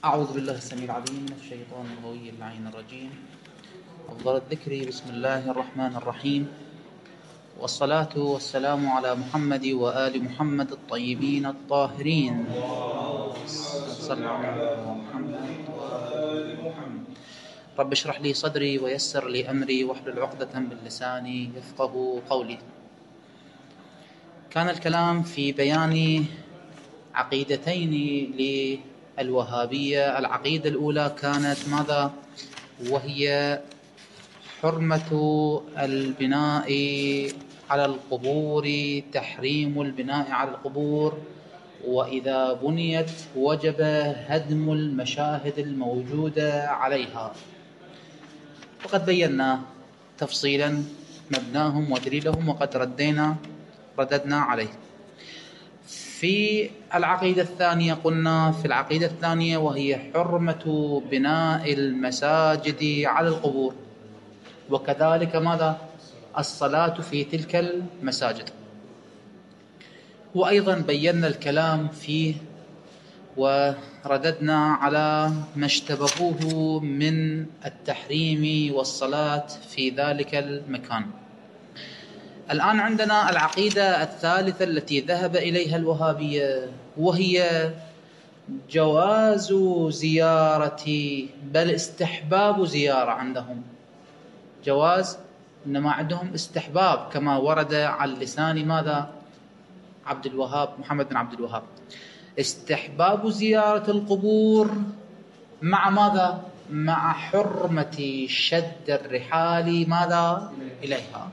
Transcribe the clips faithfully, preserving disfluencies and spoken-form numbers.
أعوذ بالله السميع العليم من الشيطان الغوي اللعين الرجيم. أفضل الذكر بسم الله الرحمن الرحيم، والصلاة والسلام على محمد وآل محمد الطيبين الطاهرين. صلى على محمد وآل محمد. رب اشرح لي صدري ويسر لي أمري واحلل عقدة من لساني يفقه قولي. كان الكلام في بيان عقيدتين للوهابية. العقيدة الأولى كانت ماذا؟ وهي حرمة البناء على القبور، تحريم البناء على القبور، وإذا بنيت وجب هدم المشاهد الموجودة عليها. وقد بينا تفصيلا مبناهم ودليلهم، وقد ردينا رددنا عليه. في العقيدة الثانية قلنا في العقيدة الثانية وهي حرمة بناء المساجد على القبور، وكذلك ماذا؟ الصلاة في تلك المساجد. وأيضا بينا الكلام فيه ورددنا على ما اشتبهوه من التحريم والصلاة في ذلك المكان. الآن عندنا العقيدة الثالثة التي ذهب إليها الوهابية، وهي جواز زيارة، بل استحباب زيارة عندهم. جواز، إنما عندهم استحباب كما ورد على لسان ماذا؟ عبد الوهاب، محمد بن عبد الوهاب. استحباب زيارة القبور مع ماذا؟ مع حرمة شد الرحال ماذا؟ إليها.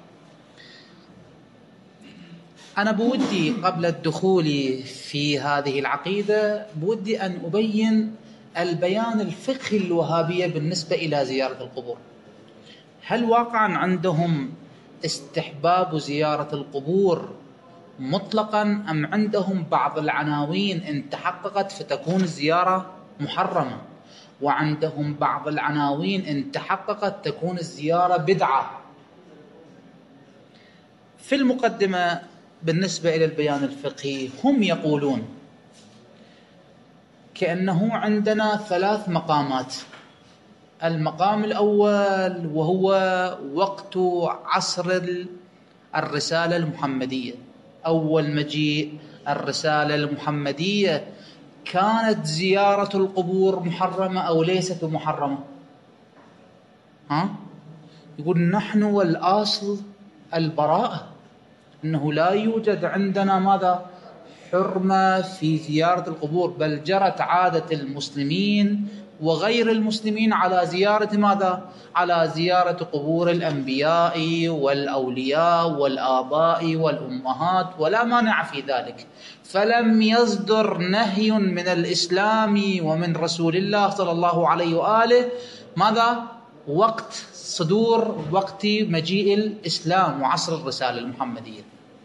أنا بودي قبل الدخول في هذه العقيدة بودي أن أبين البيان الفقهي الوهابية بالنسبة إلى زيارة القبور. هل واقعا عندهم استحباب زيارة القبور مطلقا، أم عندهم بعض العناوين إن تحققت فتكون الزيارة محرمة، وعندهم بعض العناوين إن تحققت تكون الزيارة بدعة؟ في المقدمة بالنسبة إلى البيان الفقهي هم يقولون كأنه عندنا ثلاث مقامات. المقام الأول وهو وقت عصر الرسالة المحمدية، أول مجيء الرسالة المحمدية، كانت زيارة القبور محرمة أو ليست محرمة؟ ها؟ يقول نحن والأصل البراءة، أنه لا يوجد عندنا ماذا؟ حرمة في زيارة القبور، بل جرت عادة المسلمين وغير المسلمين على زيارة ماذا؟ على زيارة قبور الأنبياء والأولياء والآباء والأمهات، ولا مانع في ذلك. فلم يصدر نهي من الإسلام ومن رسول الله صلى الله عليه وآله ماذا؟ وقت صدور وقت مجيء الإسلام وعصر الرسالة المحمدية.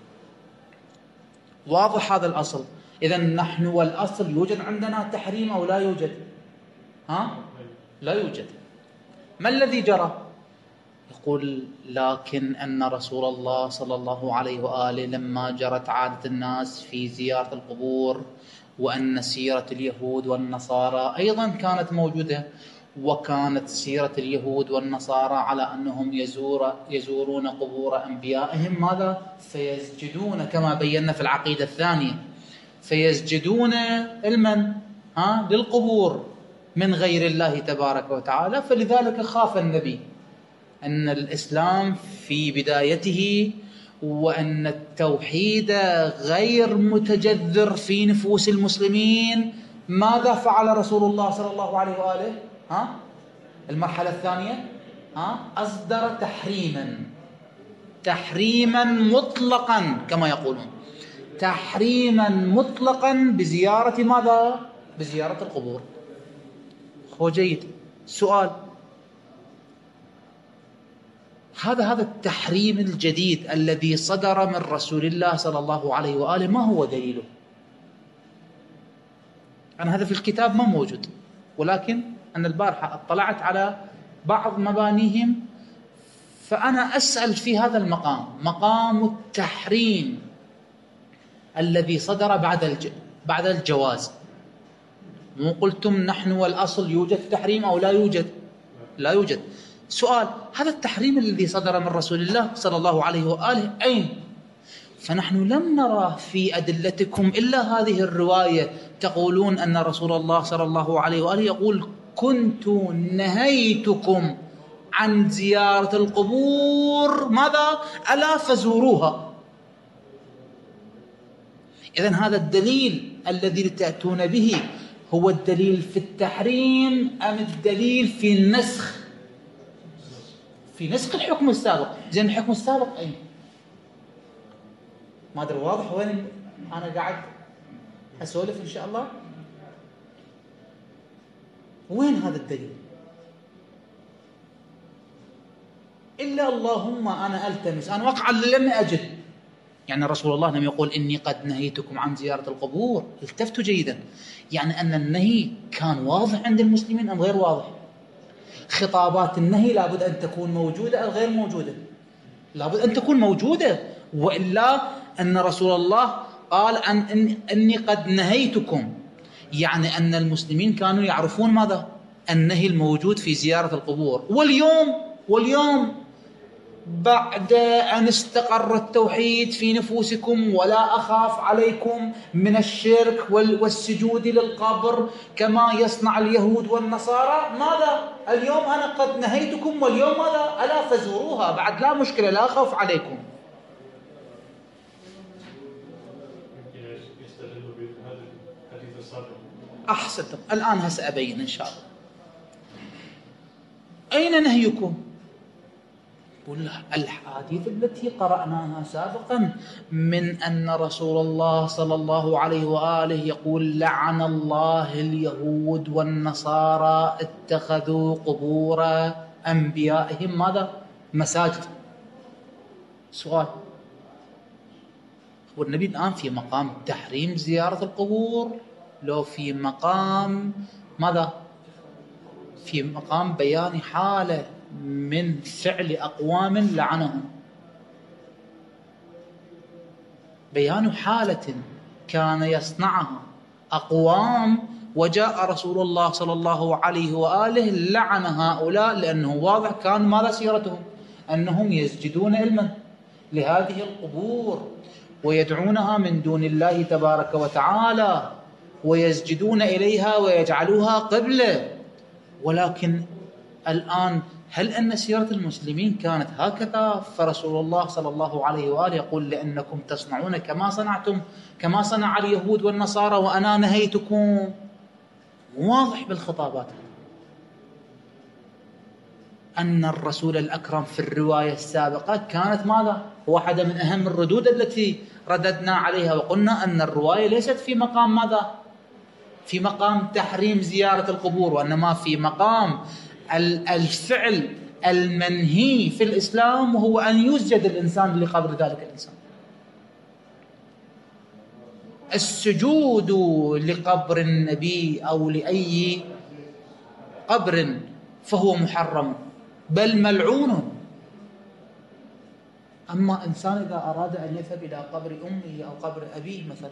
واضح هذا الأصل؟ إذن نحن والأصل يوجد عندنا تحريم أو لا يوجد؟ ها؟ لا يوجد. ما الذي جرى؟ يقول لكن أن رسول الله صلى الله عليه وآله لما جرت عادة الناس في زيارة القبور، وأن سيرة اليهود والنصارى أيضا كانت موجودة، وكانت سيرة اليهود والنصارى على أنهم يزور يزورون قبور أنبيائهم ماذا؟ فيسجدون، كما بينا في العقيدة الثانية، فيسجدون المن؟ ها؟ للقبور من غير الله تبارك وتعالى. فلذلك خاف النبي أن الإسلام في بدايته وأن التوحيد غير متجذر في نفوس المسلمين. ماذا فعل رسول الله صلى الله عليه وآله؟ ها؟ المرحلة الثانية ها؟ أصدر تحريما تحريما مطلقا، كما يقولون تحريما مطلقا بزيارة ماذا؟ بزيارة القبور. هو جيد. سؤال، هذا هذا التحريم الجديد الذي صدر من رسول الله صلى الله عليه وآله ما هو دليله؟ أنا هذا في الكتاب ما موجود، ولكن أنا البارحة اطلعت على بعض مبانيهم، فأنا أسأل في هذا المقام، مقام التحريم الذي صدر بعد بعد الجواز. مو قلتم نحن والأصل يوجد تحريم أو لا يوجد؟ لا يوجد. سؤال: هذا التحريم الذي صدر من رسول الله صلى الله عليه وآله أين؟ فنحن لم نرى في أدلتكم إلا هذه الرواية تقولون أن رسول الله صلى الله عليه وآله يقول: كنت نهيتكم عن زيارة القبور ماذا؟ ألا فزوروها. إذن هذا الدليل الذي تأتون به هو الدليل في التحريم أم الدليل في النسخ؟ في نسخ الحكم السابق. زين الحكم السابق أين؟ ما أدري واضح وين أنا قاعد أسولف إن شاء الله؟ وين هذا الدليل؟ إلا اللهم أنا ألتمس، أنا واقعا لم أجد. يعني رسول الله لم يقول إني قد نهيتكم عن زيارة القبور. التفتوا جيدا، يعني أن النهي كان واضح عند المسلمين أم غير واضح؟ خطابات النهي لابد أن تكون موجودة أو غير موجودة؟ لابد أن تكون موجودة، وإلا أن رسول الله قال أن إن إني قد نهيتكم، يعني أن المسلمين كانوا يعرفون ماذا؟ النهي الموجود في زيارة القبور. واليوم واليوم بعد أن استقر التوحيد في نفوسكم ولا أخاف عليكم من الشرك والسجود للقبر كما يصنع اليهود والنصارى، ماذا؟ اليوم أنا قد نهيتكم واليوم ماذا؟ ألا فزوروها. بعد لا مشكلة، لا أخاف عليكم. أحسنتم. الآن هسأبين إن شاء الله. أين نهيكم؟ الحديث التي قرأناها سابقا من أن رسول الله صلى الله عليه وآله يقول: لعن الله اليهود والنصارى اتخذوا قبور أنبيائهم ماذا؟ مساجد. سؤال: هو النبي الآن في مقام تحريم زيارة القبور لو في مقام ماذا؟ في مقام بيان حالة من فعل أقوام لعنهم، بيان حالة كان يصنعها أقوام وجاء رسول الله صلى الله عليه وآله لعن هؤلاء، لأنه واضح كان ماذا سيرتهم؟ أنهم يسجدون علما لهذه القبور ويدعونها من دون الله تبارك وتعالى ويسجدون إليها ويجعلوها قبلة. ولكن الآن هل أن سيرة المسلمين كانت هكذا؟ فرسول الله صلى الله عليه وآله يقول: لأنكم تصنعون كما صنعتم، كما صنع اليهود والنصارى وأنا نهيتكم. واضح بالخطابات أن الرسول الأكرم في الرواية السابقة كانت ماذا؟ واحدة من أهم الردود التي رددنا عليها وقلنا أن الرواية ليست في مقام ماذا؟ في مقام تحريم زيارة القبور، وإنما في مقام الفعل المنهي في الإسلام، وهو أن يسجد الإنسان لقبر ذلك الإنسان. السجود لقبر النبي أو لأي قبر فهو محرم بل ملعون. أما إنسان إذا أراد أن يذهب إلى قبر أمه أو قبر أبيه مثلا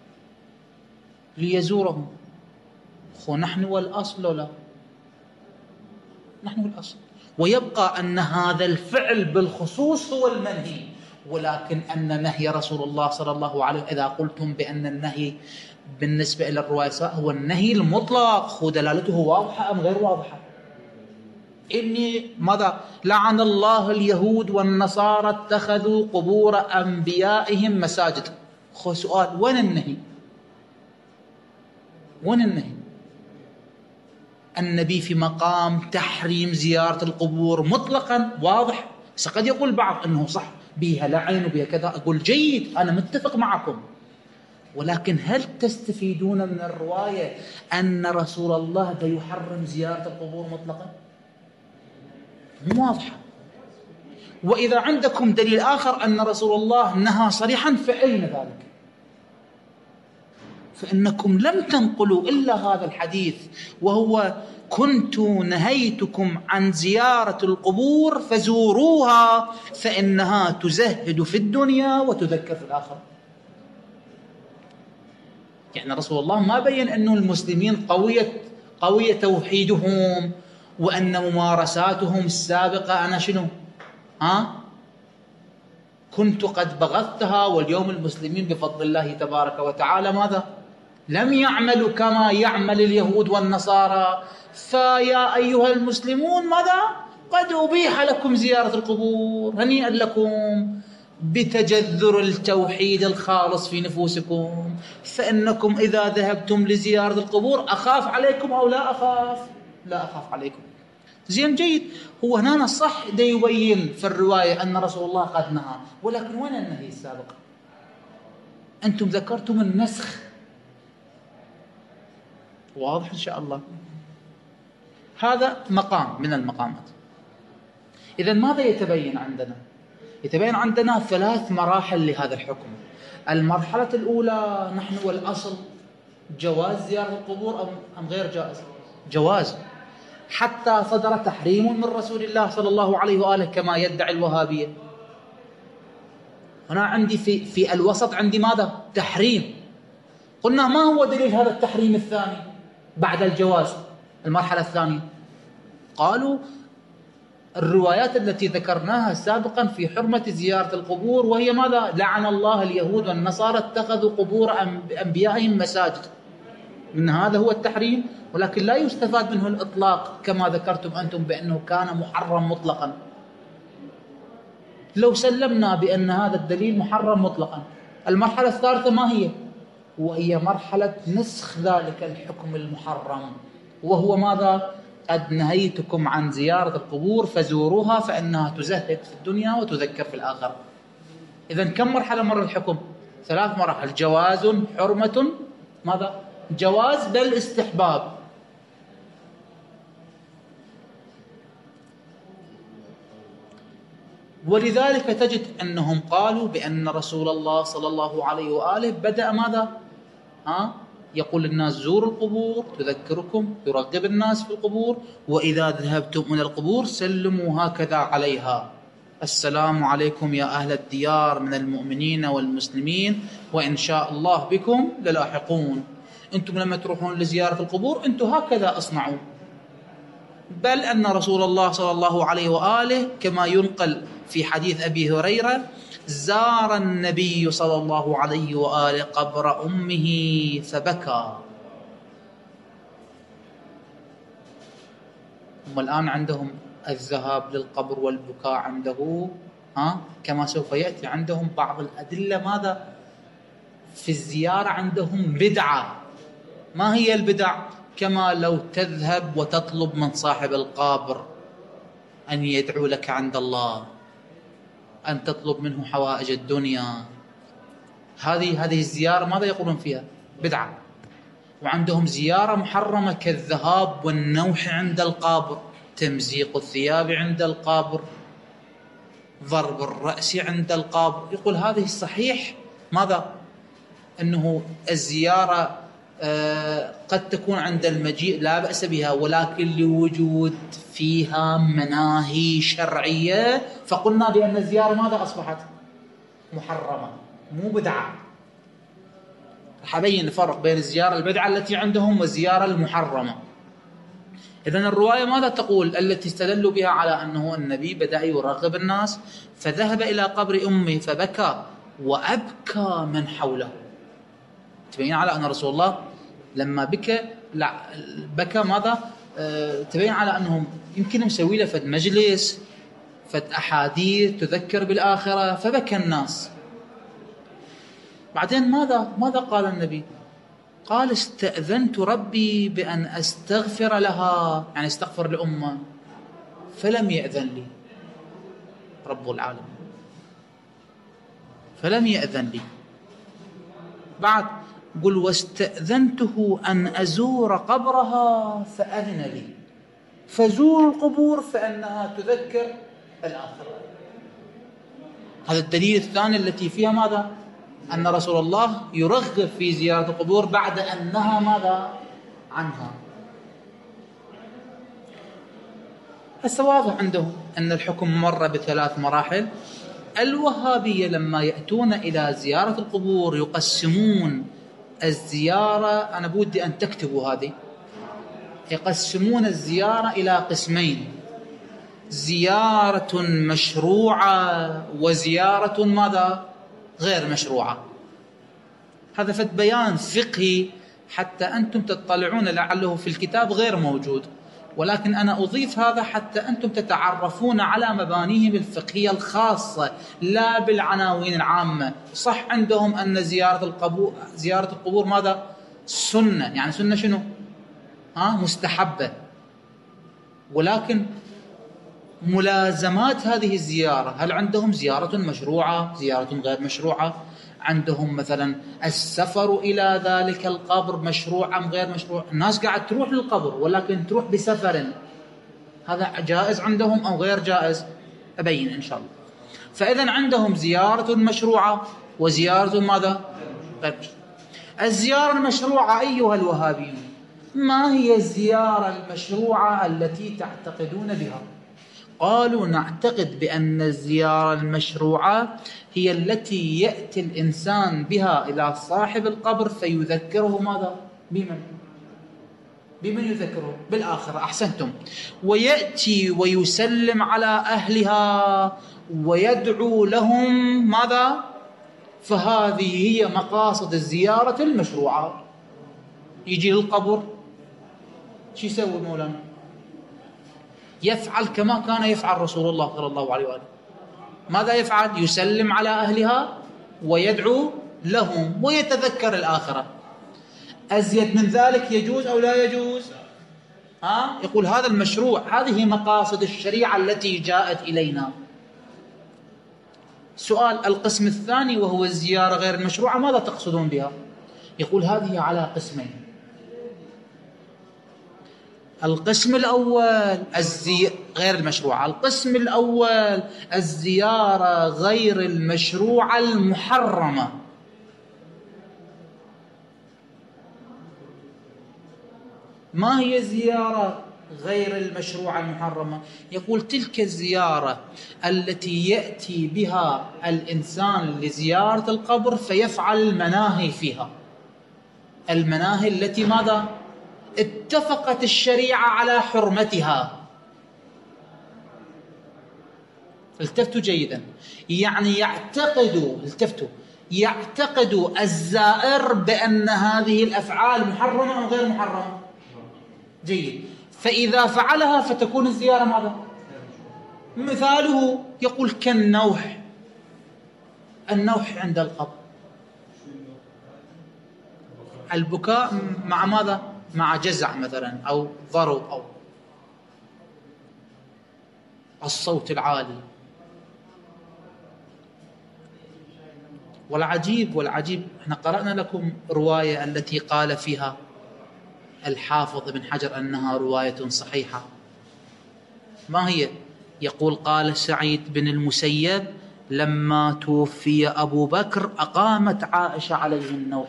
ليزوره، خو نحن والأصل لا، نحن والأصل. ويبقى أن هذا الفعل بالخصوص هو المنهي، ولكن أن نهي رسول الله صلى الله عليه وسلم، إذا قلتم بأن النهي بالنسبة إلى الرواية هو النهي المطلق، خو دلالته واضحة أم غير واضحة؟ إني ماذا؟ لعن الله اليهود والنصارى اتخذوا قبور أنبيائهم مساجد. خو سؤال: وين النهي؟ وين النهي؟ النبي في مقام تحريم زيارة القبور مطلقا واضح. قد يقول البعض أنه صح بها لعن وبها كذا، أقول جيد، أنا متفق معكم، ولكن هل تستفيدون من الرواية أن رسول الله يحرم زيارة القبور مطلقا؟ مو واضحة. وإذا عندكم دليل آخر أن رسول الله نهى صريحا فأين ذلك؟ فإنكم لم تنقلوا إلا هذا الحديث، وهو: كنت نهيتكم عن زيارة القبور فزوروها فإنها تزهد في الدنيا وتذكر في الآخرة. يعني رسول الله ما بين أنه المسلمين قوية قوية توحيدهم وأن ممارساتهم السابقة أنا شنو ها كنت قد بغضتها، واليوم المسلمين بفضل الله تبارك وتعالى ماذا لم يعملوا كما يعمل اليهود والنصارى. فيا أيها المسلمون ماذا قد أبيح لكم زيارة القبور، هنيئا لكم بتجذر التوحيد الخالص في نفوسكم، فإنكم إذا ذهبتم لزيارة القبور أخاف عليكم أو لا أخاف؟ لا أخاف عليكم. زين جيد. هو هنا الصح دا يبين في الرواية أن رسول الله قد نهى، ولكن وين النهي السابق؟ أنتم ذكرتم النسخ، واضح إن شاء الله. هذا مقام من المقامات. إذن ماذا يتبين عندنا؟ يتبين عندنا ثلاث مراحل لهذا الحكم. المرحلة الأولى نحن والأصل جواز زيارة القبور أم غير جائز؟ جواز، حتى صدر تحريم من رسول الله صلى الله عليه وآله كما يدعي الوهابية. هنا عندي في, في الوسط عندي ماذا؟ تحريم. قلنا ما هو دليل هذا التحريم الثاني بعد الجواز؟ المرحلة الثانية قالوا الروايات التي ذكرناها سابقا في حرمة زيارة القبور، وهي ماذا؟ لعن الله اليهود والنصارى اتخذوا قبور أنبيائهم مساجد. من هذا هو التحريم، ولكن لا يستفاد منه الإطلاق كما ذكرتم أنتم بأنه كان محرم مطلقا. لو سلمنا بأن هذا الدليل محرم مطلقا، المرحلة الثالثة ما هي؟ وهي مرحلة نسخ ذلك الحكم المحرم، وهو ماذا؟ قد نهيتكم عن زيارة القبور فزوروها فإنها تزهد في الدنيا وتذكر في الآخرة. إذن كم مرحلة مر الحكم؟ ثلاث مراحل: جواز، حرمة، ماذا؟ جواز بل استحباب. ولذلك تجد أنهم قالوا بأن رسول الله صلى الله عليه وآله بدأ ماذا؟ ها؟ يقول للناس زوروا القبور تذكركم، يرغب الناس في القبور، وإذا ذهبتم إلى القبور سلموا هكذا عليها: السلام عليكم يا أهل الديار من المؤمنين والمسلمين وإن شاء الله بكم للاحقون. أنتم لما تروحون لزيارة القبور أنتم هكذا أصنعوا. بل أن رسول الله صلى الله عليه وآله كما ينقل في حديث أبي هريرة زار النبي صلى الله عليه وآله قبر أمه فبكى. هم الآن عندهم الذهاب للقبر والبكاء عنده ها كما سوف يأتي عندهم بعض الأدلة ماذا في الزيارة عندهم بدعة. ما هي البدع؟ كما لو تذهب وتطلب من صاحب القبر أن يدعو لك عند الله، أن تطلب منه حوائج الدنيا. هذه هذه الزيارة ماذا يقولون فيها؟ بدعة. وعندهم زيارة محرمة كالذهاب والنوح عند القبر، تمزيق الثياب عند القبر، ضرب الرأس عند القبر. يقول هذه الصحيح ماذا؟ أنه الزيارة آه قد تكون عند المجيء لا بأس بها، ولكن لوجود فيها مناهي شرعية فقلنا بأن الزيارة ماذا أصبحت؟ محرمة مو بدعة. رح أبين الفرق بين الزيارة البدعة التي عندهم والزيارة المحرمة. إذن الرواية ماذا تقول التي استدلوا بها على أنه النبي بدأ يرغب الناس؟ فذهب إلى قبر أمه فبكى وأبكى من حوله. تبين على أن رسول الله لما بكى لا بكى ماذا؟ أه تبين على أنهم يمكن مسوي له فد مجلس فد أحاديث تذكر بالآخرة فبكى الناس. بعدين ماذا ماذا قال النبي؟ قال استأذنت ربي بأن أستغفر لها، يعني استغفر لأمة، فلم يأذن لي رب العالمين، فلم يأذن لي. بعد قل واستأذنته أن أزور قبرها فأذن لي. فزور القبور فإنها تذكر الآخرة. هذا الدليل الثاني التي فيها ماذا؟ أن رسول الله يرغب في زيارة القبور بعد أن نهى ماذا عنها. السواء عندهم أن الحكم مر بثلاث مراحل. الوهابية لما يأتون إلى زيارة القبور يقسمون الزيارة، أنا بودي أن تكتبوا هذه، يقسمون الزيارة إلى قسمين: زيارة مشروعة وزيارة ماذا؟ غير مشروعة. هذا فد بيان فقهي حتى أنتم تطلعون، لعله في الكتاب غير موجود، ولكن أنا أضيف هذا حتى أنتم تتعرفون على مبانيهم الفقهية الخاصة لا بالعناوين العامة. صح عندهم أن زيارة القبور زيارة القبور ماذا؟ سنة، يعني سنة شنو؟ ها مستحبة، ولكن ملازمات هذه الزيارة، هل عندهم زيارة مشروعة، زيارة غير مشروعة؟ عندهم مثلا السفر إلى ذلك القبر مشروع أم غير مشروع؟ الناس قاعد تروح للقبر ولكن تروح بسفر، هذا جائز عندهم أو غير جائز؟ أبين إن شاء الله. فإذا عندهم زيارة مشروعة وزيارة ماذا؟ غير مشروعة. الزيارة المشروعة أيها الوهابيون، ما هي الزيارة المشروعة التي تعتقدون بها؟ قالوا نعتقد بأن الزيارة المشروعة هي التي يأتي الإنسان بها إلى صاحب القبر فيذكره ماذا؟ بمن؟ بمن يذكره؟ بالآخرة. أحسنتم. ويأتي ويسلم على أهلها ويدعو لهم ماذا؟ فهذه هي مقاصد الزيارة المشروعة. يجي للقبر شو يسوي مولانا؟ يفعل كما كان يفعل رسول الله صلى الله عليه وآله. ماذا يفعل؟ يسلم على أهلها ويدعو لهم ويتذكر الآخرة. أزيد من ذلك يجوز أو لا يجوز؟ ها؟ يقول هذا المشروع، هذه مقاصد الشريعة التي جاءت إلينا. سؤال القسم الثاني وهو الزيارة غير المشروعة، ماذا تقصدون بها؟ يقول هذه على قسمين. القسم الأول الزي... غير المشروعة. القسم الأول الزيارة غير المشروعة المحرمة. ما هي الزيارة غير المشروعة المحرمة؟ يقول تلك الزيارة التي يأتي بها الإنسان لزيارة القبر فيفعل المناهي فيها، المناهي التي ماذا؟ اتفقت الشريعة على حرمتها. التفتوا جيدا، يعني يعتقدوا التفتوا يعتقدوا الزائر بأن هذه الأفعال محرمة أو غير محرمة. جيد. فإذا فعلها فتكون الزيارة ماذا؟ مثاله يقول كالنوح. النوح عند القبر، البكاء مع ماذا؟ مع جزع مثلا أو ضرب أو الصوت العالي. والعجيب والعجيب احنا قرأنا لكم رواية التي قال فيها الحافظ ابن حجر أنها رواية صحيحة. ما هي؟ يقول قال سعيد بن المسيب لما توفي أبو بكر أقامت عائشة عليه النوح.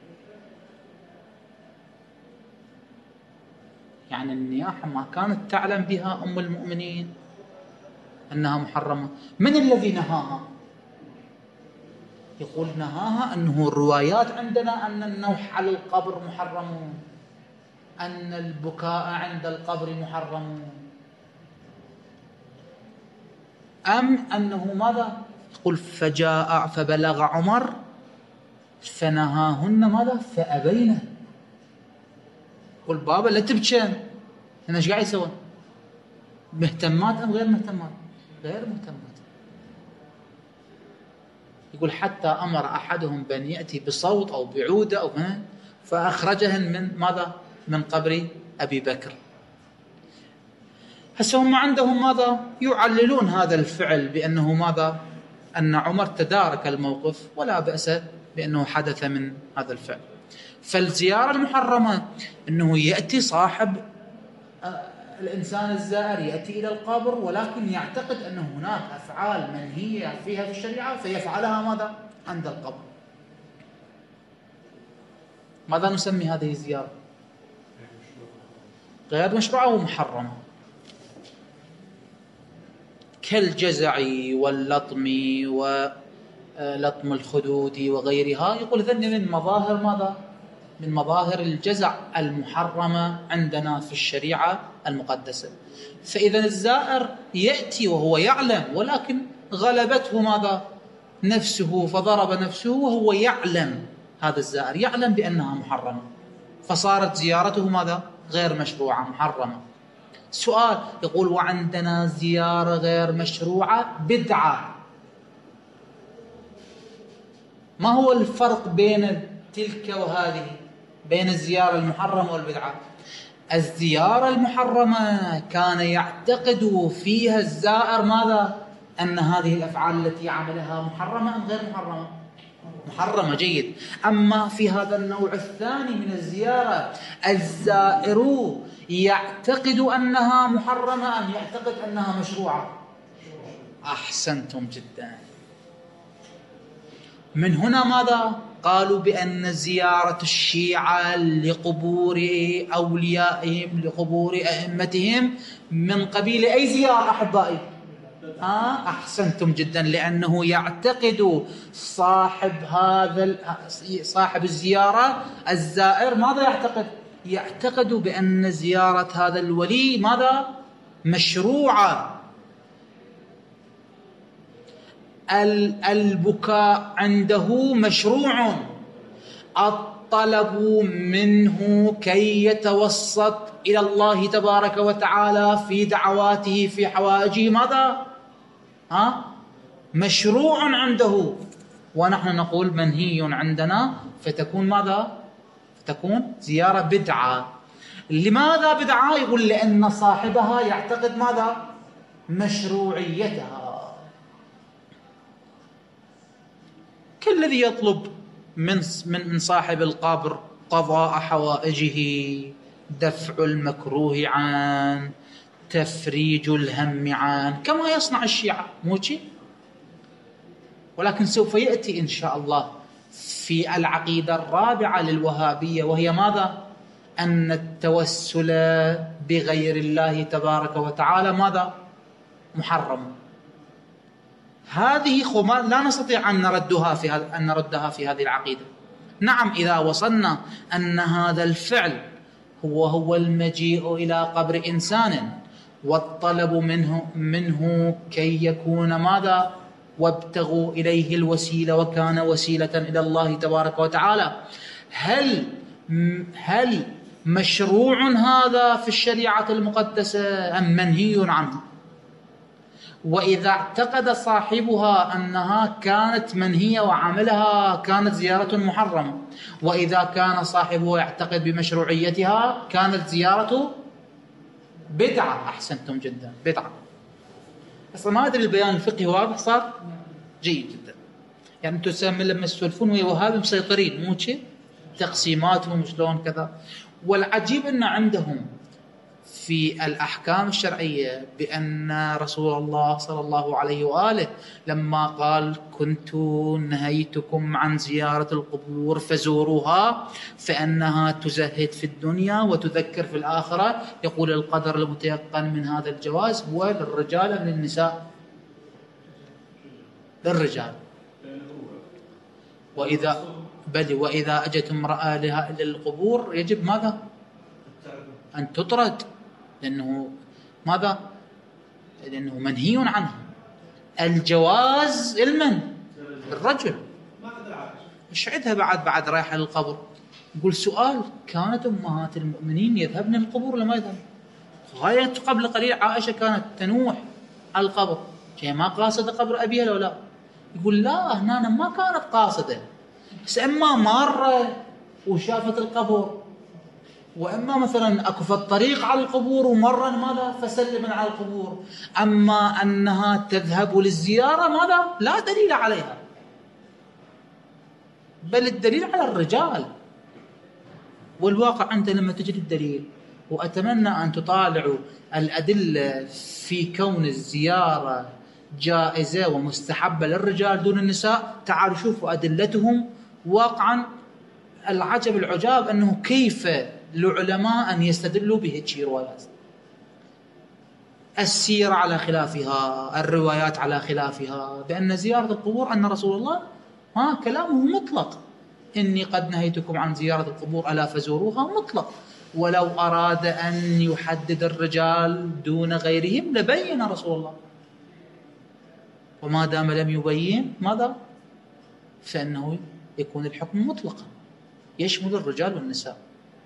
يعني النياحة ما كانت تعلم بها أم المؤمنين أنها محرمة. من الذي نهاها؟ يقول نهاها أنه الروايات عندنا أن النوح على القبر محرم، أن البكاء عند القبر محرم، أم أنه ماذا؟ يقول فجاء فبلغ عمر فنهاهن ماذا؟ فأبينا. يقول بابا لا تبكين، هنا ايش قاعد يسوون؟ مهتمات أم غير مهتمات؟ غير مهتمات. يقول حتى أمر أحدهم بأن يأتي بصوت أو بعودة أو من فأخرجهن من ماذا؟ من قبر أبي بكر. هسه هم عندهم ماذا؟ يعللون هذا الفعل بأنه ماذا؟ أن عمر تدارك الموقف ولا بأس بأنه حدث من هذا الفعل. فالزيارة المحرمة أنه يأتي صاحب الإنسان الزائر يأتي إلى القبر ولكن يعتقد أن هناك أفعال منهية فيها في الشريعة فيفعلها ماذا؟ عند القبر. ماذا نسمي هذه الزيارة؟ غير مشروعة ومحرمة، كالجزع واللطم ولطم الخدود وغيرها. يقول ذن من مظاهر ماذا؟ من مظاهر الجزع المحرمة عندنا في الشريعة المقدسة. فإذا الزائر يأتي وهو يعلم، ولكن غلبته ماذا؟ نفسه، فضرب نفسه وهو يعلم، هذا الزائر يعلم بأنها محرمة، فصارت زيارته ماذا؟ غير مشروعة، محرمة. سؤال، يقول وعندنا زيارة غير مشروعة بدعة. ما هو الفرق بين تلك وهذه، بين الزيارة المحرمة والبدعة؟ الزيارة المحرمة كان يعتقد فيها الزائر ماذا؟ أن هذه الأفعال التي عملها محرمة أم غير محرمة؟ محرمة، جيد. أما في هذا النوع الثاني من الزيارة، الزائر يعتقد أنها محرمة أم يعتقد أنها مشروعة؟ أحسنتم جدا. من هنا ماذا؟ قالوا بأن زيارة الشيعة لقبور أوليائهم، لقبور أئمتهم، من قبيل أي زيارة أحبائي؟ آه أحسنتم جدا، لأنه يعتقد صاحب هذا صاحب الزيارة الزائر ماذا يعتقد؟ يعتقد بأن زيارة هذا الولي ماذا؟ مشروعة. البكاء عنده مشروع، الطلب منه كي يتوسط إلى الله تبارك وتعالى في دعواته في حوائجه ماذا؟ ها؟ مشروع عنده، ونحن نقول منهي عندنا، فتكون ماذا؟ فتكون زيارة بدعة. لماذا بدعة؟ يقول لأن صاحبها يعتقد ماذا؟ مشروعيتها. كالذي يطلب من من صاحب القبر قضاء حوائجه، دفع المكروه عنه، تفريج الهم عنه، كما يصنع الشيعة، مو شيء؟ ولكن سوف يأتي إن شاء الله في العقيدة الرابعة للوهابية، وهي ماذا؟ أن التوسل بغير الله تبارك وتعالى ماذا؟ محرم. هذه خمار لا نستطيع أن نردها في هذا أن نردها في هذه العقيدة. نعم، إذا وصلنا أن هذا الفعل هو هو المجيء إلى قبر إنسان والطلب منه منه كي يكون ماذا؟ وابتغوا إليه الوسيلة وكان وسيلة إلى الله تبارك وتعالى، هل هل مشروع هذا في الشريعة المقدسة أم منهي عنه؟ وإذا اعتقد صاحبها أنها كانت منهية وعملها كانت زيارة محرمة، وإذا كان صاحبه يعتقد بمشروعيتها كانت زيارة بدعة. أحسنتم جدا، بدعة. بس ما أدري البيان الفقهي واضح صار؟ جيد جدا. يعني أنتم لما تسولفون ويا وهابي مسيطرين، مو شيء؟ تقسيماتهم شلون كذا. والعجيب أن عندهم في الأحكام الشرعية بأن رسول الله صلى الله عليه وآله لما قال كنت نهيتكم عن زيارة القبور فزوروها فإنها تزهد في الدنيا وتذكر في الآخرة، يقول القدر المتيقن من هذا الجواز هو للرجال أم للنساء؟ للرجال. وإذا بل وإذا أجت امرأة للقبور يجب ماذا؟ أن تطرد، لأنه ماذا؟ لأنه منهي عنه. الجواز المن الرجل مش عندها بعد بعد رايحة للقبر. يقول سؤال، كانت أمهات المؤمنين يذهبن للقبور لما يذهب؟ غاية قبل قليل عائشة كانت تنوح على القبر، هي ما قاصدة قبر أبيها لو لا؟ يقول لا، هنا ما كانت قاصدة، بس إما مرة وشافت القبر، وإما مثلا أكو في الطريق على القبور ومرة ماذا فسلم على القبور. أما أنها تذهب للزيارة ماذا؟ لا دليل عليها، بل الدليل على الرجال. والواقع أنت لما تجد الدليل، وأتمنى أن تطالعوا الأدلة في كون الزيارة جائزة ومستحبة للرجال دون النساء، تعالوا شوفوا أدلتهم. واقعا العجب العجاب أنه كيف العلماء أن يستدلوا بهذه الروايات. السيرة على خلافها، الروايات على خلافها، بأن زيارة القبور أن رسول الله ما كلامه مطلق إني قد نهيتكم عن زيارة القبور ألا فزوروها مطلق، ولو أراد أن يحدد الرجال دون غيرهم لبين رسول الله، وما دام لم يبين ماذا؟ فإنه يكون الحكم مطلقا يشمل الرجال والنساء.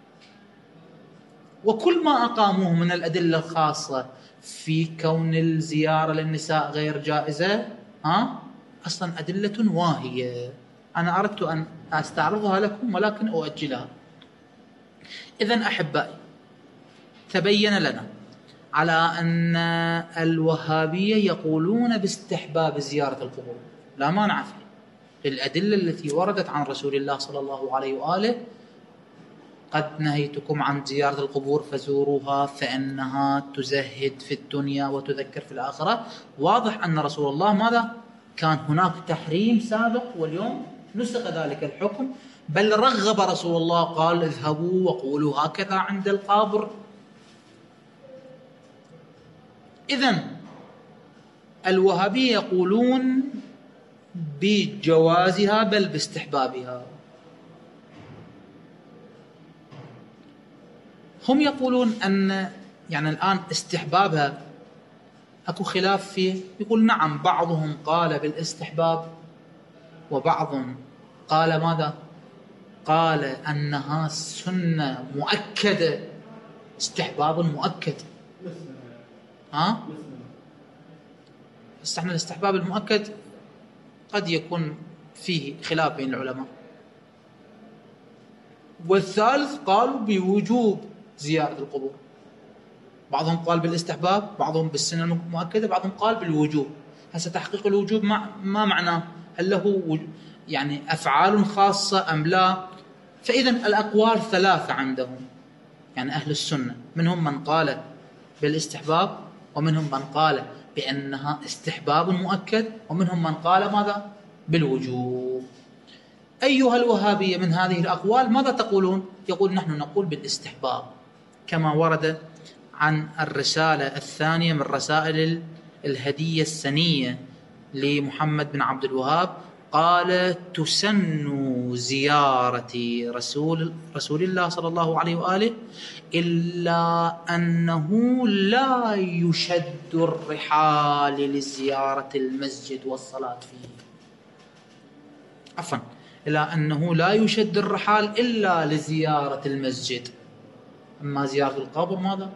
وكل ما أقاموه من الأدلة الخاصة في كون الزيارة للنساء غير جائزة ها أصلا أدلة واهية، أنا أردت أن أستعرضها لكم ولكن أؤجلها. إذن أحبائي، تبين لنا على أن الوهابية يقولون باستحباب زيارة القبور، لا مانع فيه للأدلة التي وردت عن رسول الله صلى الله عليه وآله: قد نهيتكم عن زيارة القبور فزوروها فإنها تزهد في الدنيا وتذكر في الآخرة. واضح أن رسول الله ماذا؟ كان هناك تحريم سابق واليوم نسخ ذلك الحكم، بل رغب رسول الله قال: اذهبوا وقولوا هكذا عند القبر. إذن الوهابية يقولون بجوازها بل باستحبابها. هم يقولون أن يعني الآن استحبابها أكو خلاف فيه، يقول نعم بعضهم قال بالاستحباب وبعضهم قال ماذا؟ قال أنها سنة مؤكدة، استحباب مؤكد. ها؟ بس احنا الاستحباب المؤكد قد يكون فيه خلاف بين العلماء. والثالث قالوا بوجوب زيارة القبور، بعضهم قال بالاستحباب، بعضهم بالسنة المؤكدة، بعضهم قال بالوجوب. هسه تحقيق الوجوب ما معناه؟ هل له يعني أفعال خاصة أم لا؟ فإذا الأقوال ثلاثة عندهم، يعني أهل السنة، منهم من قال بالاستحباب، ومنهم من قال بأنها استحباب مؤكد، ومنهم من قال ماذا؟ بالوجوب. أيها الوهابية من هذه الأقوال ماذا تقولون؟ يقول نحن نقول بالاستحباب، كما ورد عن الرسالة الثانية من رسائل الهدية السنية لمحمد بن عبد الوهاب، قال: تسن زيارة رسول رسول الله صلى الله عليه وآله إلا أنه لا يشد الرحال لزيارة المسجد والصلاة فيه. عفوا، إلا أنه لا يشد الرحال إلا لزيارة المسجد، أما زيارة القبر ماذا؟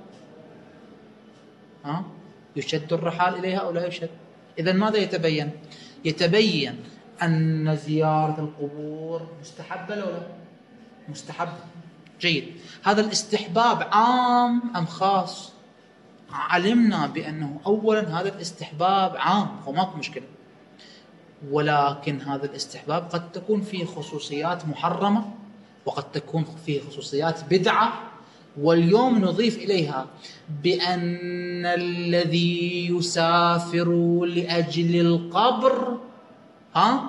ها؟ يشد الرحال إليها أو لا يشد؟ إذن ماذا يتبين؟ يتبين أن زيارة القبور مستحبة لو لا؟ مستحبة. جيد. هذا الاستحباب عام أم خاص؟ علمنا بأنه أولا هذا الاستحباب عام وماكو مشكلة، ولكن هذا الاستحباب قد تكون فيه خصوصيات محرمة وقد تكون فيه خصوصيات بدعة. واليوم نضيف إليها بأن الذي يسافر لأجل القبر ها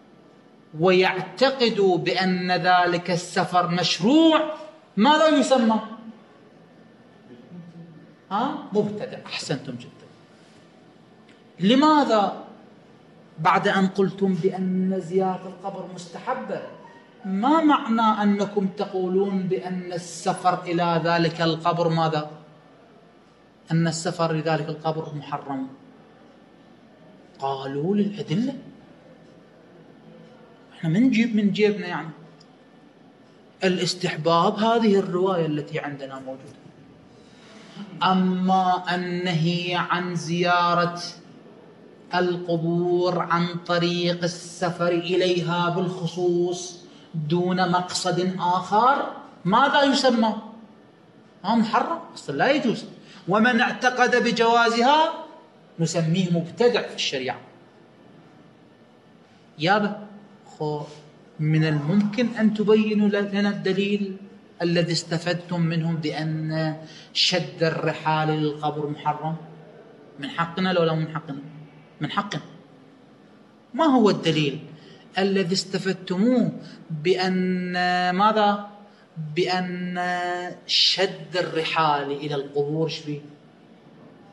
ويعتقد بأن ذلك السفر مشروع ماذا يسمى؟ ها؟ مبتدع. أحسنتم جدا. لماذا بعد أن قلتم بأن زيارة القبر مستحبة ما معنى أنكم تقولون بأن السفر إلى ذلك القبر ماذا؟ أن السفر لذلك القبر محرم؟ قالوا للأدلة. احنا من نجيب من جيبنا يعني الاستحباب هذه الرواية التي عندنا موجودة. أما النهي عن زيارة القبور عن طريق السفر إليها بالخصوص دون مقصد آخر ماذا يسمى؟ ها محرم، أصلا لا يجوز. ومن اعتقد بجوازها نسميه مبتدع في الشريعة. يابا خو من الممكن أن تبينوا لنا الدليل الذي استفدتم منهم بأن شد الرحال للقبر محرم؟ من حقنا لو لا من حقنا؟ من حقنا. ما هو الدليل الذي استفدتموه بأن ماذا؟ بأن شد الرحال إلى القبور شبيه؟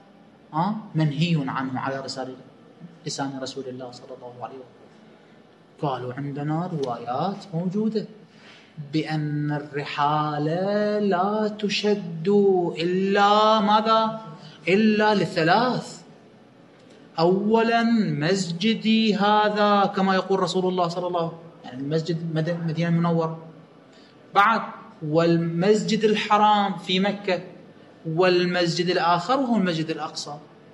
ها؟ منهي عنه على رسالة لسان رسول الله صلى الله عليه وسلم. قالوا عندنا روايات موجودة بأن الرحال لا تشد إلا ماذا؟ إلا لثلاث. أولا مسجدي هذا كما يقول رسول الله صلى الله عليه وسلم، يعني المسجد مدينة المنورة، بعد والمسجد الحرام في مكة، والمسجد الآخر وهو المسجد الأقصى.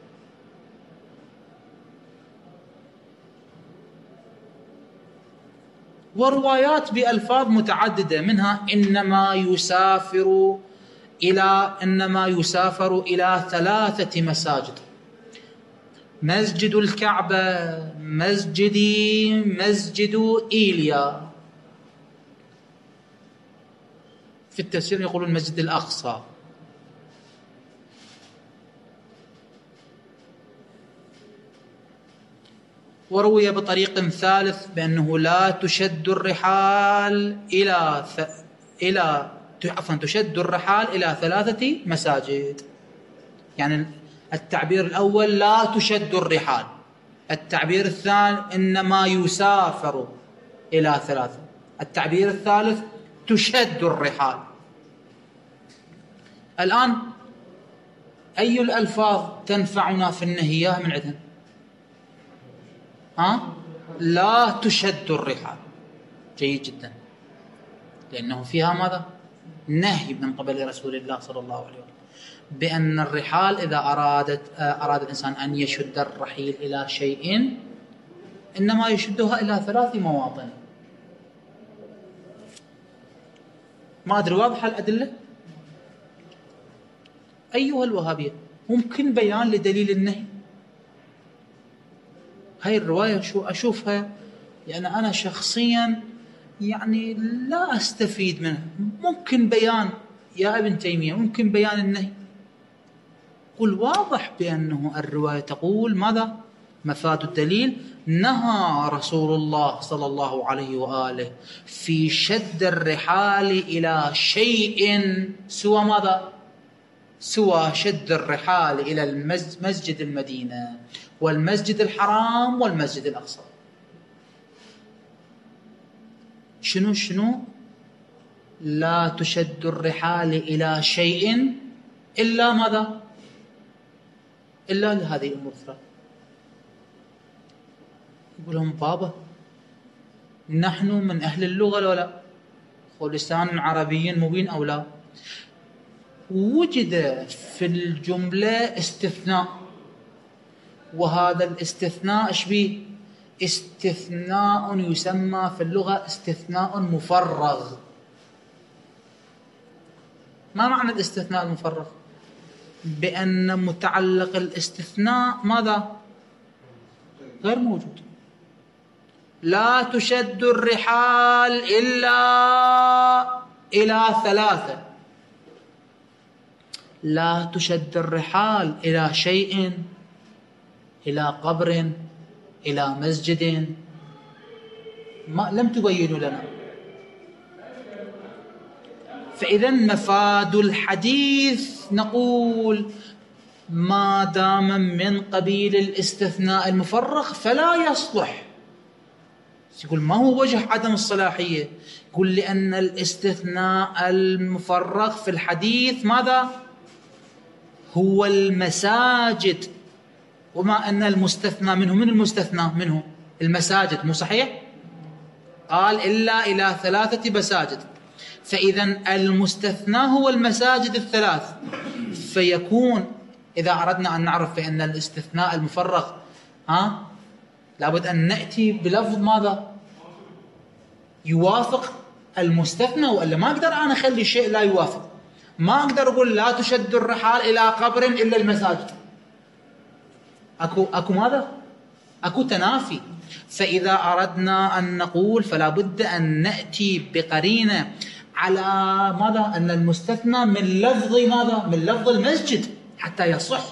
وروايات بألفاظ متعددة، منها إنما يسافر إلى إنما يسافر إلى ثلاثة مساجد: مسجد الكعبة، مسجدي، مسجد إيليا. في التفسير يقولون المسجد الأقصى. وروي بطريق ثالث بأنه لا تشد الرحال إلى ث... إلى عفوا تشد الرحال إلى ثلاثة مساجد. يعني التعبير الأول لا تشد الرحال، التعبير الثاني إنما يسافر إلى ثلاثة، التعبير الثالث تشد الرحال. الآن أي الألفاظ تنفعنا في النهي من عندهم؟ ها؟ لا تشد الرحال، جيد جدا، لأنه فيها ماذا؟ نهي من قبل رسول الله صلى الله عليه وسلم بأن الرحال إذا أرادت أراد الإنسان أن يشد الرحيل إلى شيء إنما يشدها إلى ثلاث مواطن. ما أدري واضحة الأدلة؟ أيها الوهابية، ممكن بيان لدليل النهي؟ هاي الرواية شو أشوفها يعني أنا شخصيا يعني لا أستفيد منها. ممكن بيان يا ابن تيمية، ممكن بيان النهي. قل واضح بأنه الرواية تقول ماذا؟ مفاد الدليل: نهى رسول الله صلى الله عليه وآله في شد الرحال إلى شيء سوى ماذا؟ سوى شد الرحال إلى المسجد المدينة والمسجد الحرام والمسجد الأقصى. شنو شنو؟ لا تشد الرحال إلى شيء إلا ماذا؟ إلا لهذه الأمور الثلاث. يقول لهم بابا نحن من أهل اللغة لو لا؟ ولسان عربي مبين أو لا؟ وجد في الجملة استثناء، وهذا الاستثناء ايش بيه؟ استثناء يسمى في اللغة استثناء مفرغ. ما معنى الاستثناء المفرغ؟ بأن متعلق الاستثناء ماذا؟ غير موجود. لا تشد الرحال إلا إلى ثلاثة. لا تشد الرحال إلى شيء، إلى قبر، إلى مسجد، ما لم تبينوا لنا. فإذا مفاد الحديث نقول ما دام من قبيل الاستثناء المفرغ فلا يصلح. يقول ما هو وجه عدم الصلاحية؟ يقول لأن الاستثناء المفرغ في الحديث ماذا؟ هو المساجد، وما أن المستثنى منه، من المستثنى منه المساجد، مو صحيح؟ قال إلا إلى ثلاثة مساجد، فإذا المستثنى هو المساجد الثلاث. فيكون إذا أردنا أن نعرف بأن الاستثناء المفرغ ها لابد أن نأتي بلفظ ماذا؟ يوافق المستثنى، وإلا ما أقدر أنا أخلي شيء لا يوافق. ما أقدر أقول لا تشد الرحال إلى قبر إلا المساجد. أكو أكو ماذا؟ أكو تنافي. فإذا أردنا أن نقول فلا بد أن نأتي بقرينة على ماذا؟ أن المستثنى من لفظ ماذا؟ من لفظ المسجد حتى يصح.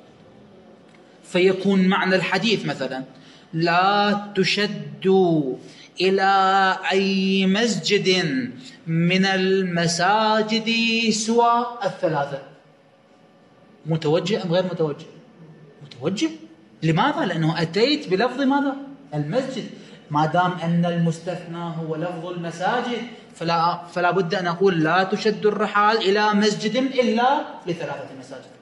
فيكون معنى الحديث مثلا لا تشد إلى أي مسجد من المساجد سوى الثلاثة. متوجه أم غير متوجه؟ متوجه. لماذا؟ لأنه أتيت بلفظ ماذا؟ المسجد. ما دام أن المستثنى هو لفظ المساجد فلا, فلا بد أن أقول لا تشد الرحال إلى مسجد إلا لثلاثة مساجد.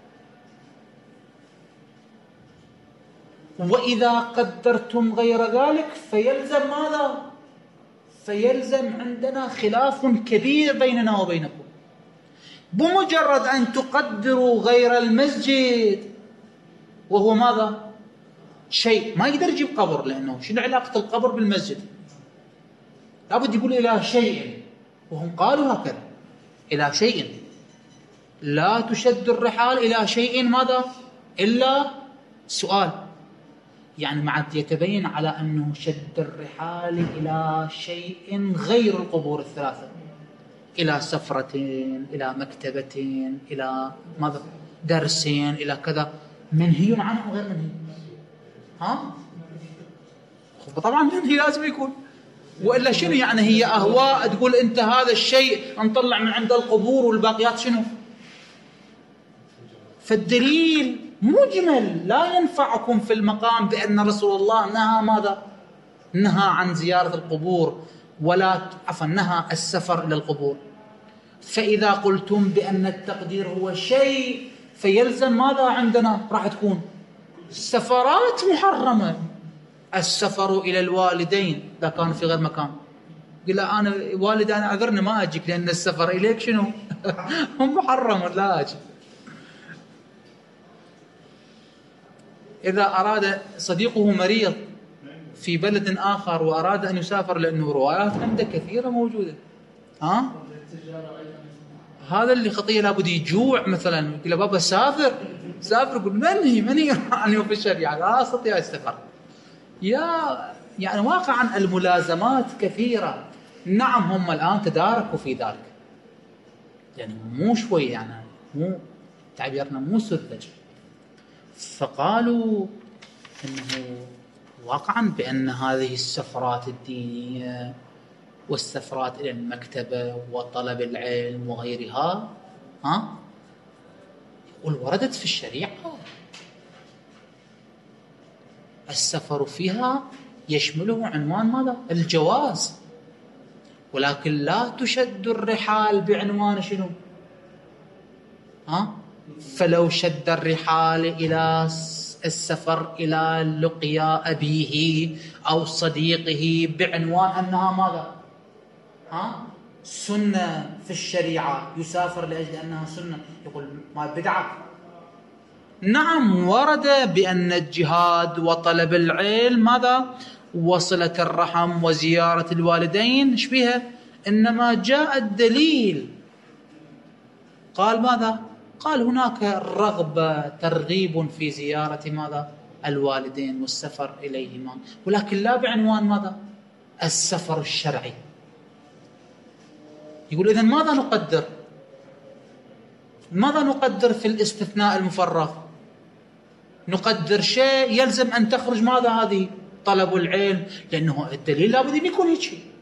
وإذا قدرتم غير ذلك فيلزم ماذا؟ فيلزم عندنا خلاف كبير بيننا وبينكم. بمجرد أن تقدروا غير المسجد وهو ماذا؟ شيء ما يقدر يجيب قبر، لأنه شنو علاقة القبر بالمسجد؟ لابد يقول إلى شيء، وهم قالوا هكذا إلى شيء. لا تشد الرحال إلى شيء ماذا؟ إلا سؤال، يعني معد يتبين على أنه شد الرحال إلى شيء غير القبور الثلاثة، إلى سفرة، إلى مكتبة، إلى ماذا؟ درس، إلى كذا، منهي عنه غير منهي. ها؟ طبعا منهي لازم يكون، وإلا شنو يعني؟ هي أهواء تقول أنت هذا الشيء نطلع من عند القبور والباقيات شنو؟ فالدليل مجمل لا ينفعكم في المقام بأن رسول الله نهى ماذا؟ نهى عن زيارة القبور، ولا عفوا نهى السفر إلى القبور. فإذا قلتم بأن التقدير هو شيء فيلزم ماذا عندنا؟ راح تكون السفرات محرمة. السفر إلى الوالدين إذا كان في غير مكان، قل أنا والد أنا أعذرني ما أجيك لأن السفر إليك شنو؟ هم محرم لا أجي. إذا أراد صديقه مريض في بلد آخر وأراد أن يسافر، لأنه روايات عنده كثيرة موجودة، ها؟ هذا اللي خطية لابد يجوع مثلا، يقول بابا سافر سافر، يقول منهي منهي عني في الشريعة لا أستطيع السفر. يا يعني واقعا الملازمات كثيرة. نعم هم الآن تداركوا في ذلك، يعني مو شوي، يعني مو تعبيرنا مو سذج، فقالوا إنه واقعا بأن هذه السفرات الدينية والسفرات إلى المكتبة وطلب العلم وغيرها ها يقول وردت في الشريعة، السفر فيها يشمله عنوان ماذا؟ الجواز، ولكن لا تشد الرحال بعنوان شنو؟ ها؟ فلو شد الرحال إلى السفر إلى لقيا أبيه أو صديقه بعنوان أنها ماذا؟ ها؟ سنة في الشريعة، يسافر لأجل أنها سنة، يقول ما بدعة. نعم ورد بأن الجهاد وطلب العلم ماذا؟ وصلة الرحم وزيارة الوالدين شبيها، إنما جاء الدليل قال ماذا؟ قال هناك رغبة ترغيب في زيارة ماذا؟ الوالدين والسفر إليهما، ولكن لا بعنوان ماذا؟ السفر الشرعي. يقول إذن ماذا نقدر؟ ماذا نقدر في الاستثناء المفرغ؟ نقدر شيء يلزم أن تخرج ماذا هذه؟ طلب العلم، لأنه الدليل لابد أن يكون هيك شيء.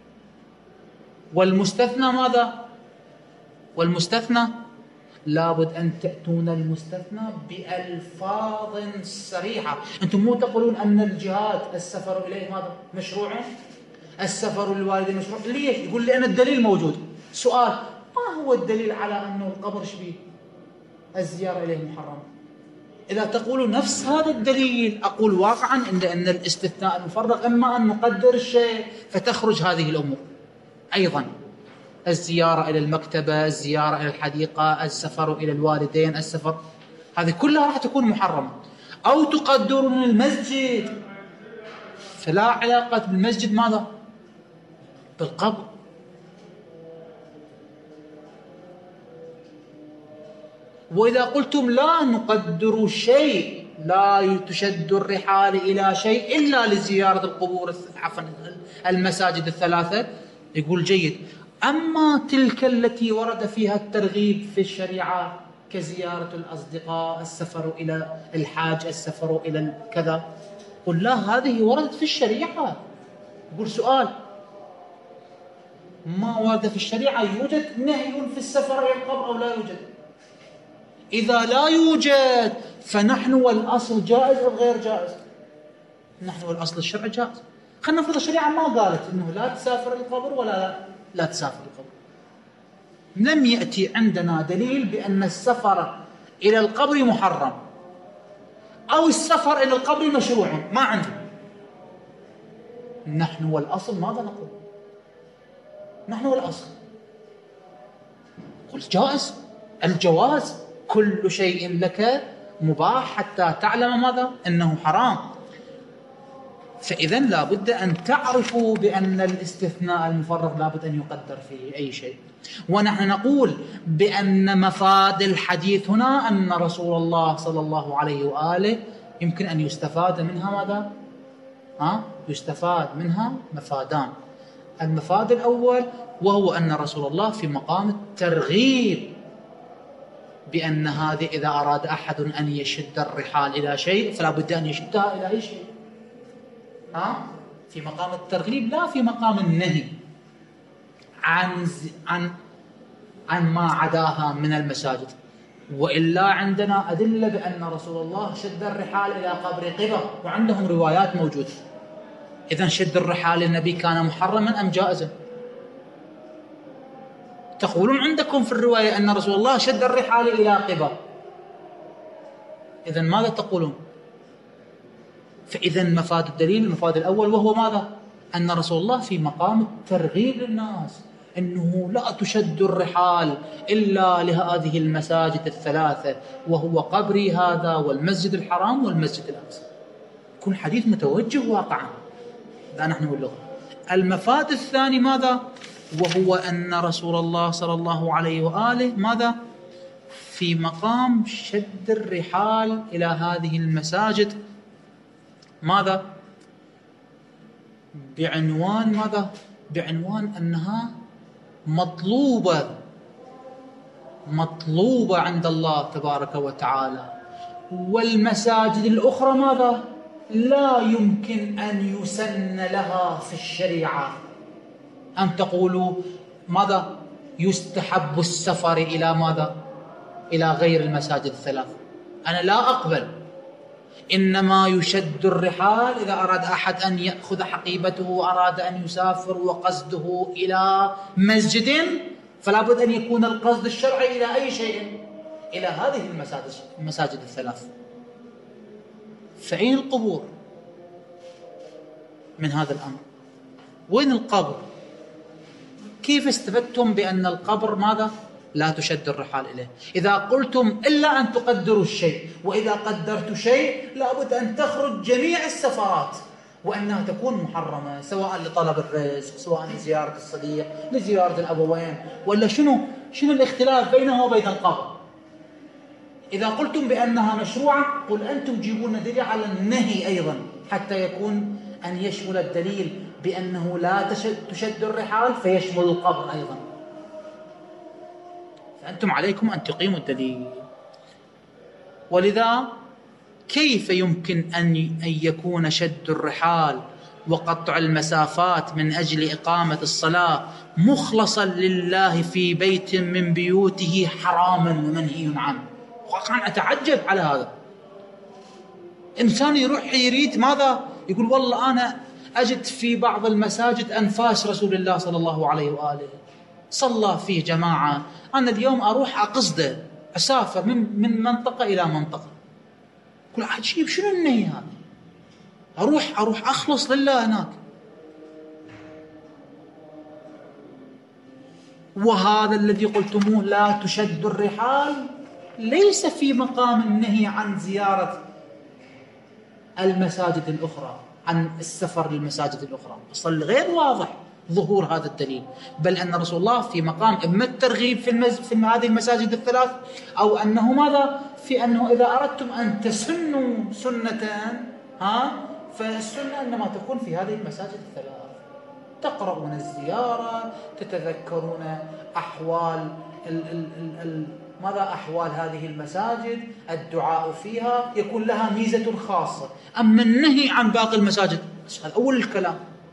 والمستثنى ماذا؟ والمستثنى لابد أن تأتون المستثنى بألفاظ صريحة. أنتم مو تقولون أن الجهاد السفر إليه ماذا؟ مشروع، السفر للوالدين مشروع. ليش؟ يقول لأن الدليل موجود. سؤال، ما هو الدليل على أنه القبر شبيه الزيارة إليه محرم؟ إذا تقولوا نفس هذا الدليل أقول واقعا إن أن الاستثناء المفرغ إما أن نقدر الشيء فتخرج هذه الأمور أيضا، الزيارة إلى المكتبة، الزيارة إلى الحديقة، السفر إلى الوالدين، السفر، هذه كلها راح تكون محرمة. أو تقدرون المسجد، فلا علاقة بالمسجد ماذا؟ بالقبر. وإذا قلتم لا نقدر شيء، لا تشد الرحال إلى شيء إلا لزيارة القبور عفوا المساجد الثلاثة، يقول جيد. أما تلك التي ورد فيها الترغيب في الشريعة كزيارة الأصدقاء، السفر إلى الحاج، السفر إلى كذا، قل لا هذه وردت في الشريعة. يقول سؤال، ما ورد في الشريعة يوجد نهي في السفر إلى القبر أو لا يوجد؟ إذا لا يوجد فنحن والأصل جائز أو غير جائز؟ نحن والأصل الشرع جائز. خلينا نفرض الشريعة ما قالت إنه لا تسافر القبر ولا لا, لا تسافر القبر. لم يأتي عندنا دليل بأن السفر إلى القبر محرم أو السفر إلى القبر مشروع، ما عندنا. نحن والأصل ماذا نقول؟ نحن والأصل قل جائز، الجواز، كل شيء لك مباح حتى تعلم ماذا؟ أنه حرام. فإذا لا بد أن تعرفوا بأن الاستثناء المفرغ لا بد أن يقدر فيه أي شيء. ونحن نقول بأن مفاد الحديث هنا أن رسول الله صلى الله عليه وآله يمكن أن يستفاد منها ماذا؟ ها؟ يستفاد منها مفادان. المفاد الأول وهو أن رسول الله في مقام الترغيب، بأن هذه إذا أراد أحد أن يشد الرحال إلى شيء فلا بد أن يشدها إلى أي شيء. ها؟ في مقام الترغيب لا في مقام النهي عن عن عن ما عداها من المساجد. وإلا عندنا أدلة بأن رسول الله شد الرحال إلى قبر قبة، وعندهم روايات موجودة. إذن شد الرحال للنبي كان محرما أم جائزا؟ تقولون عندكم في الرواية أن رسول الله شد الرحال إلى قبة، إذن ماذا تقولون؟ فإذا مفاد الدليل المفاد الأول وهو ماذا؟ أن رسول الله في مقام الترغيب للناس، أنه لا تشد الرحال إلا لهذه المساجد الثلاثة، وهو قبري هذا والمسجد الحرام والمسجد الأقصى. كل حديث متوجه واقعا، لا نحن واللغة. المفاد الثاني ماذا؟ وهو أن رسول الله صلى الله عليه وآله ماذا؟ في مقام شد الرحال إلى هذه المساجد ماذا؟ بعنوان ماذا؟ بعنوان أنها مطلوبة مطلوبة عند الله تبارك وتعالى. والمساجد الأخرى ماذا؟ لا يمكن أن يسن لها في الشريعة. أن تقولوا ماذا؟ يستحب السفر إلى ماذا؟ إلى غير المساجد الثلاث. أنا لا أقبل. إنما يشد الرحال إذا أراد أحد أن يأخذ حقيبته وأراد أن يسافر وقصده إلى مسجد، فلا بد أن يكون القصد الشرعي إلى أي شيء؟ إلى هذه المساجد المساجد الثلاث. فأين القبور من هذا الأمر؟ وين القبر؟ كيف استفدتم بأن القبر ماذا؟ لا تشد الرحال إليه؟ إذا قلتم إلا أن تقدروا الشيء، وإذا قدرت شيء لابد أن تخرج جميع السفرات وأنها تكون محرمة، سواء لطلب الرزق، سواء لزيارة الصديق، لزيارة الأبوين، ولا شنو شنو الاختلاف بينه وبين القبر؟ إذا قلتم بأنها مشروعة قل أنتم جيبون دليل على النهي أيضا، حتى يكون أن يشمل الدليل بأنه لا تشد الرحال فيشمل القبر أيضا. فأنتم عليكم أن تقيموا الدليل. ولذا كيف يمكن أن يكون شد الرحال وقطع المسافات من أجل إقامة الصلاة مخلصا لله في بيت من بيوته حراما ومنهي عنه؟ واقعا أتعجب على هذا. إنسان يروح يريد ماذا؟ يقول والله أنا أجد في بعض المساجد أنفاس رسول الله صلى الله عليه وآله صلى فيه جماعة، أنا اليوم أروح أقصده، أسافر من من منطقة إلى منطقة. كل عجيب، شنو النية هذا؟ أروح أروح أخلص لله هناك. وهذا الذي قلتموه لا تشد الرحال ليس في مقام النهي عن زيارة المساجد الأخرى، عن السفر للمساجد الأخرى. أصلا غير واضح ظهور هذا الدليل، بل أن رسول الله في مقام إما الترغيب في, المز... في هذه المساجد الثلاث، أو أنه ماذا؟ في أنه إذا أردتم أن تسنوا سنة ها فالسنة إنما تكون في هذه المساجد الثلاث. تقرؤون الزيارة، تتذكرون أحوال ال... ال... ال... ال... ماذا أحوال هذه المساجد، الدعاء فيها يكون لها ميزة خاصة. أما النهي عن باقي المساجد هذا أول الكلام.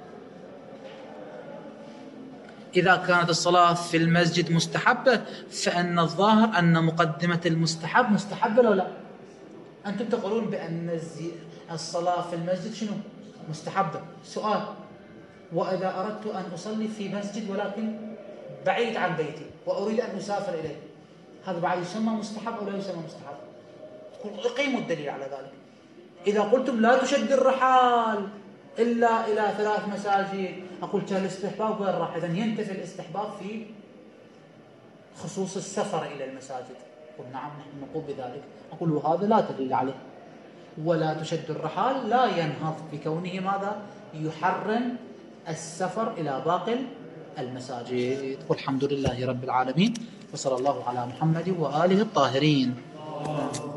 إذا كانت الصلاة في المسجد مستحبة فإن الظاهر أن مقدمة المستحب مستحبة لو لا. أنتم تقولون بأن الصلاة في المسجد شنو؟ مستحبة. سؤال: وإذا أردت أن أصلي في مسجد ولكن بعيد عن بيتي وأريد أن أسافر إليه، هذا بعد يسمى مستحب أو لا يسمى مستحب؟ تقول أقيموا الدليل على ذلك. إذا قلتم لا تشد الرحال إلا إلى ثلاث مساجد، أقول الاستحباب وين راح؟ إذن ينتفي الاستحباب في خصوص السفر إلى المساجد. قل نعم نحن نقول بذلك. أقول وهذا لا دليل عليه. ولا تشد الرحال لا ينهض بكونه ماذا؟ يحرم السفر إلى باقي المساجد. والحمد لله رب العالمين، وصلى الله على محمد وآله الطاهرين.